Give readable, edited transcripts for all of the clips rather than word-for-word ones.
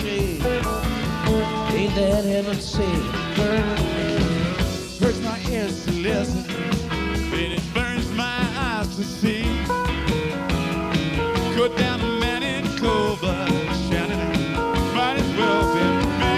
shade. Ain't that heaven sent? Hurts my ears to listen, and it burns my eyes to see. Go down the man in Clover, Shannon, might as well be me.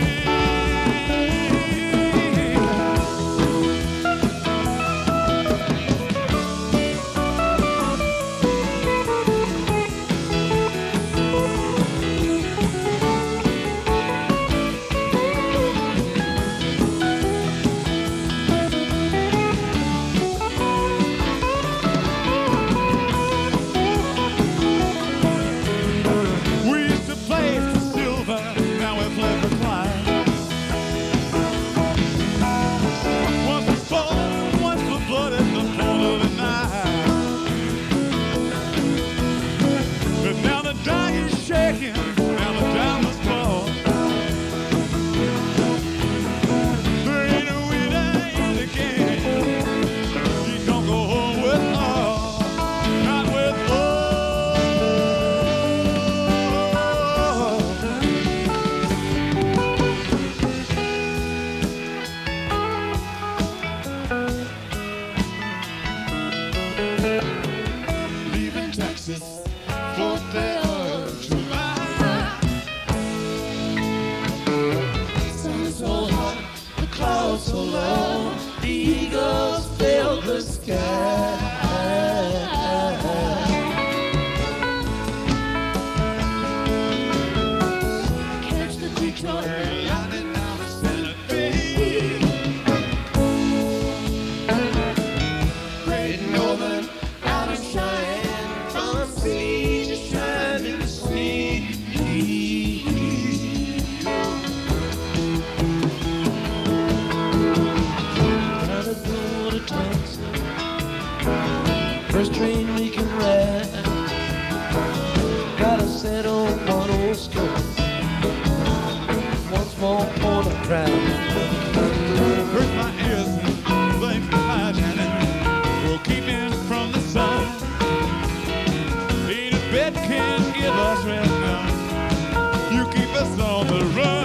First train we can ride. Gotta settle one old score. Once more for the crowd. Hurt my ears and blame my shining. We'll keep him from the sun. Ain't a bed can give us rest now. You keep us on the run.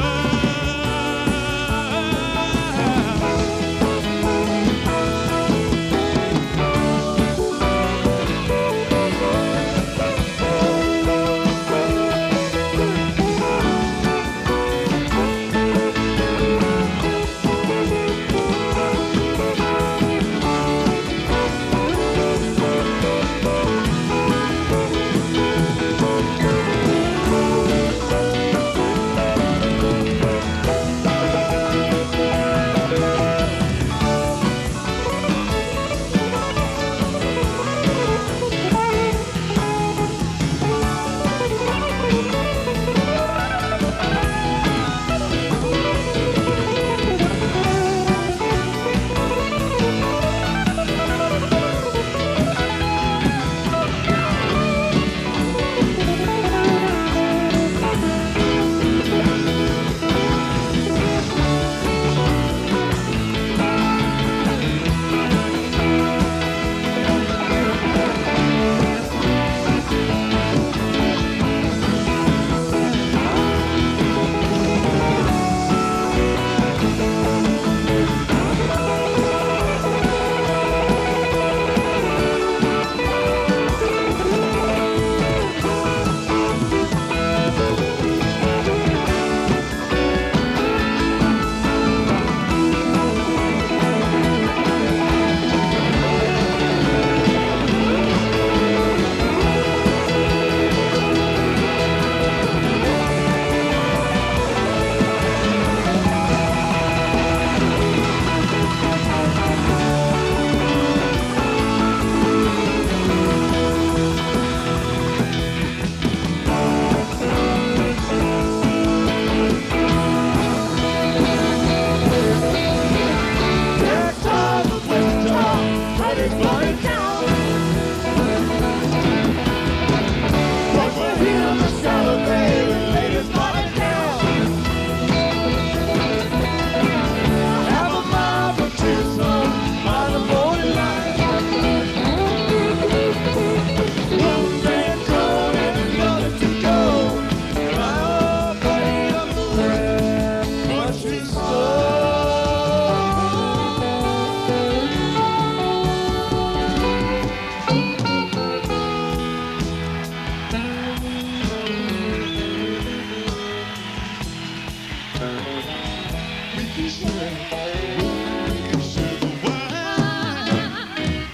Sure.